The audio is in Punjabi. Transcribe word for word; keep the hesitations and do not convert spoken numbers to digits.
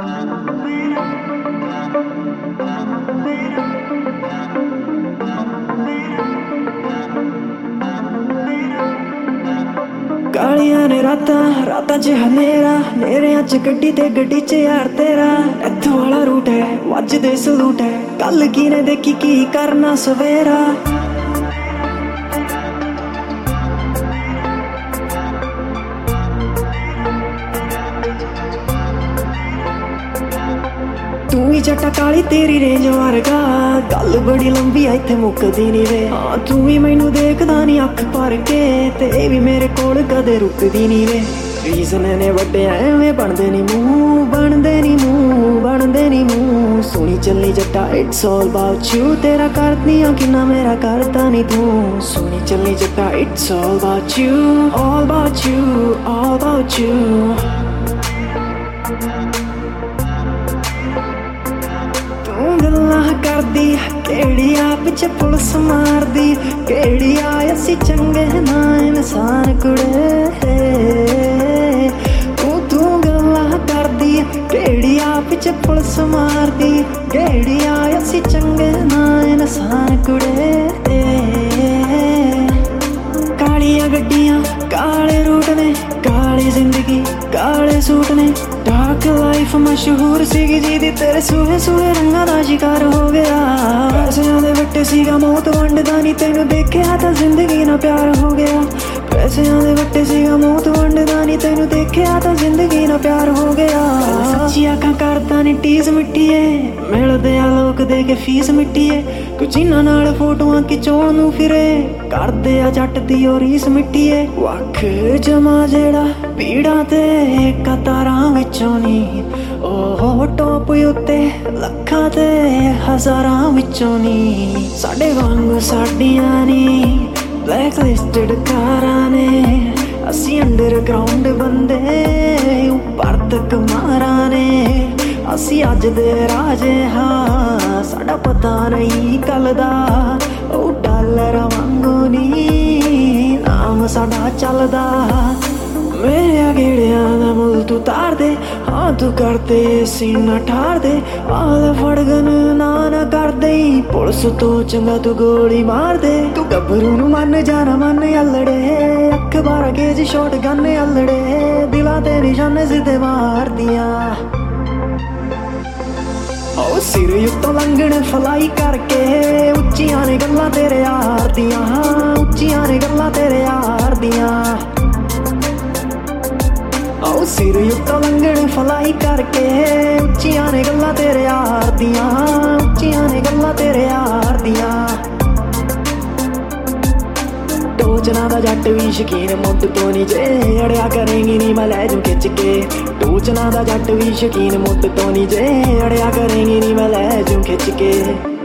ਕਾਲੀਆਂ ਨੇ ਰਾਤਾਂ ਰਾਤਾਂ 'ਚ ਹਨੇਰਾ, ਹਨੇਰਿਆਂ 'ਚ ਗੱਡੀ ਤੇ ਗੱਡੀ 'ਚ ਯਾਰ ਤੇਰਾ। ਇੱਥੋਂ ਵਾਲਾ ਰੂਟ ਹੈ, ਵੱਜਦੇ ਸਲੂਟ ਹੈ, ਕੱਲ ਕੀ ਨੇ ਦੇਖੀ ਕੀ ਕਰਨਾ ਸਵੇਰਾ। ਤੂੰ ਵੀ ਜੱਟਾ ਕਾਲੀ ਤੇਰੀ ਰੇਂਜ ਵਰਗਾ, ਗੱਲ ਬੜੀ ਲੰਬੀ ਆ ਇੱਥੇ ਮੁੱਕਦੀ ਨੀ ਵੇ। ਹਾਂ ਤੂੰ ਵੀ ਮੈਨੂੰ ਦੇਖਦਾ ਨੀ ਅੱਖ ਭਰ ਕੇ, ਤੇ ਇਹ ਵੀ ਮੇਰੇ ਕੋਲ ਕਦੇ ਰੁਕਦੀ ਨੀ ਵੇ। ਰੀਜ਼ਨ ਨੇ ਵੱਡੇ ਐਵੇਂ ਬਣਦੇ ਨੀ ਮੂੰਹ, ਬਣਦੇ ਨੀ ਮੂੰਹ, ਬਣਦੇ ਨੀ ਮੂੰਹ। ਸੁਣੀ ਚੱਲੀ ਜੱਟਾ ਇਟਸ ਆਲ ਅਬਾਊਟ ਯੂ, ਤੇਰਾ ਕਰਦੀ ਆ ਕਿੰਨਾ ਮੇਰਾ ਕਰਦਾ ਨੀ ਤੂੰ। ਸੁਣੀ ਚੱਲੀ ਜੱਟਾ it's all about you, all about you, all about you. ਗੱਲਾਂ ਕਰਦੀ ਕਿਹੜੀ ਆ ਪਿੱਛੇ ਪੁਲਿਸ ਮਾਰਦੀ, ਕਿਹੜੀ ਆ ਅਸੀਂ ਚੰਗੇ ਨਾ ਇਨਸਾਨ ਕੁੜੇ। ਤੂੰ ਤੂੰ ਗੱਲਾਂ ਕਰਦੀ ਕਿਹੜੀ ਆ ਪਿੱਛੇ ਪੁਲਿਸ ਮਾਰਦੀ, ਕਿਹੜੀ ਆ ਅਸੀਂ ਚੰਗੇ ਨਾ ਇਨਸਾਨ ਕੁੜੇ। ਕਾਲੀਆਂ ਗੱਡੀਆਂ ਕਾਲੇ ਰੂਟ ਨੇ, ਕਾਲੀ ਜ਼ਿੰਦਗੀ ਕਾਲੇ ਸੂਟ ਨੇ। ਡਾਰਕ ਲਾਈਫ ਮਸ਼ਹੂਰ ਸੀਗੀ ਜਿਹਦੀ ਤੇਰੇ ਸੂਹੇ ਸੂਹੇ ਰੰਗਾਂ ਦਾ ਸ਼ਿਕਾਰ ਹੋ ਗਿਆ। ਪੈਸਿਆਂ ਦੇ ਵੱਟੇ ਸੀਗਾ ਮੌਤ ਵੰਡਦਾ ਨੀ, ਤੈਨੂੰ ਦੇਖਿਆ ਤਾਂ ਜ਼ਿੰਦਗੀ ਨਾਲ ਪਿਆਰ ਹੋ ਗਿਆ। ਪੈਸਿਆਂ ਦੇ ਵੱਟੇ ਸੀਗਾ ਮੌਤ ਵੰਡਦਾ ਨੀ, ਤੈਨੂੰ ਦੇਖਿਆ ਤਾਂ ਜ਼ਿੰਦਗੀ ਨਾਲ ਪਿਆਰ ਹੋ ਗਿਆ। ਸੱਚੀ ਆਖਾਂ ਕਰਦਾ ਨੀ ਟੀਜ਼ ਮਿੱਟੀਏ, ਮਿਲਦੇ ਆ ਲੋਕ ਦੇ ਕੇ ਫੀਸ ਮਿੱਟੀਏ। ਕੁਝ ਇਹਨਾਂ ਨਾਲ ਫੋਟੋਆਂ ਖਿਚਾਉਣ ਨੂੰ ਫਿਰੇ, ਕਰਦੇ ਆ ਜੱਟ ਦੀ ਉਹ ਰੀਸ ਮਿੱਟੀਏ। ਵੱਖ ਜਮਾ ਜਿਹੜਾ ਪੀੜਾਂ ਤੇ ਕਤਾਰਾਂ ਵਿੱਚੋਂ ਨੀ, ਉਹ ਟੋਪ ਉੱਤੇ ਲੱਖਾਂ ਤੇ ਹਜ਼ਾਰਾਂ ਵਿੱਚੋਂ ਨੀ। ਸਾਡੇ ਵਾਂਗ ਸਾਡੀਆਂ ਨੀ ਬਲੈਕ ਲਿਸਟਡ ਕਾਰਾਂ ਨੇ, ਅਸੀਂ ਅੰਡਰਗਰਾਉਂਡ ਬੰਦੇ ਉੱਪਰ ਤੱਕ ਮਾਰਾਂ ਨੇ। ਅਸੀਂ ਅੱਜ ਦੇ ਰਾਜੇ ਹਾਂ, ਸਾਡਾ ਪਤਾ ਨਹੀਂ ਕੱਲ ਦਾ। ਉਹ ਡਾਲਰ ਵਾਂਗੂ ਨੀ ਨਾਮ ਸਾਡਾ ਚੱਲਦਾ। ਮੇਰੇ ਗੇੜਿਆਂ ਦਾ ਮੁੱਲ ਤੂੰ ਤਾਰ ਦੇ, ਹਾਂ ਤੂੰ ਕਰਦੇ ਸੀਨਾ ਠਾਰ ਦੇ। ਆਲ ਫੜਗਨ ਨਾ ਨਾ ਕਰਦੇ, ਪੁਲਿਸ ਤੋਂ ਚੰਗਾ ਤੂੰ ਗੋਲੀ ਮਾਰ ਦੇ। ਤੂੰ ਗੱਭਰੂ ਨੂੰ ਮੰਨ ਜਾਣਾ ਮੰਨ ਅਲੜੇ, ਅੱਖ ਬਾਰਾਂ ਗੇਜ ਸ਼ਾਟ ਗਨ ਅਲੜੇ। ਦਿਲਾਂ ਤੇ ਨਿਸ਼ਾਨੇ ਸਿੱਧੇ ਮਾਰਦੀਆਂ, ਉਹ ਸਿਰ ਉੱਤੋਂ ਲੰਘਣ ਫਲਾਈ ਕਰਕੇ। ਉੱਚੀਆਂ ਨੇ ਗੱਲਾਂ ਤੇਰੇ ਯਾਰ ਦੀਆਂ, ਉੱਚੀਆਂ ਨੇ ਗੱਲਾਂ ਤੇਰੇ ਯਾਰ ਦੀਆਂ। ਉਹ ਸਿਰ ਉੱਤੋਂ ਲੰਘਣ ਫਲਾਈ ਕਰਕੇ, ਉੱਚੀਆਂ ਨੇ ਗੱਲਾਂ ਤੇਰੇ ਯਾਰ ਦੀਆਂ, ਉੱਚੀਆਂ ਨੇ ਗੱਲਾਂ ਤੇਰੇ ਯਾਰ ਦੀਆਂ। ਟੋਚਨਾ ਦਾ ਜੱਟ ਵੀ ਸ਼ਕੀਨ ਮੁੱਢ ਤੋਂ ਨੀ, ਜੇ ਅੜਿਆ ਕਰੇਂਗੀ ਨੀ ਮੈਂ ਲੈ ਜੂ ਖਿੱਚ ਕੇ। ਟੋਚਨਾ ਦਾ ਜੱਟ ਵੀ ਸ਼ਕੀਨ ਮੁੱਢ ਤੋਂ ਨੀ, ਜੇ ਅੜਿਆ ਕਰੇਂਗੀ ਨੀ ਮੈਂ ਲੈ ਜੂ ਖਿੱਚ ਕੇ।